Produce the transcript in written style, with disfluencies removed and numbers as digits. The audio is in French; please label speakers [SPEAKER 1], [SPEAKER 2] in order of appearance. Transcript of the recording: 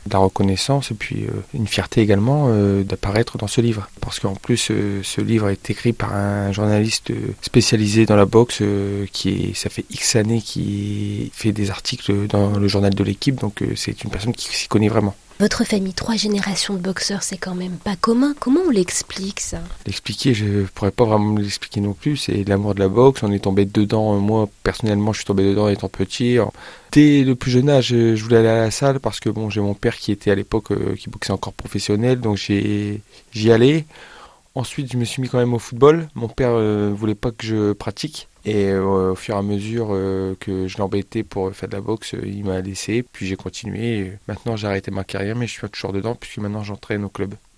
[SPEAKER 1] de la reconnaissance et puis une fierté également d'apparaître dans ce livre. Parce qu'en plus, ce livre est écrit par un journaliste spécialisé dans la boxe ça fait X années qui fait des articles dans le journal de l'équipe, donc c'est une personne qui s'y connaît vraiment.
[SPEAKER 2] Votre famille, 3 générations de boxeurs, c'est quand même pas commun. Comment on l'explique, ça?
[SPEAKER 1] L'expliquer, je pourrais pas vraiment l'expliquer non plus. C'est l'amour de la boxe. On est tombé dedans. Moi, personnellement, je suis tombé dedans étant petit. Dès le plus jeune âge, je voulais aller à la salle parce que bon, j'ai mon père qui était à l'époque qui boxait encore professionnel, donc j'y allais. Ensuite, je me suis mis quand même au football. Mon père voulait pas que je pratique. Et au fur et à mesure que je l'embêtais pour faire de la boxe, il m'a laissé. Puis j'ai continué. Et maintenant, j'ai arrêté ma carrière, mais je suis toujours dedans puisque maintenant j'entraîne au club.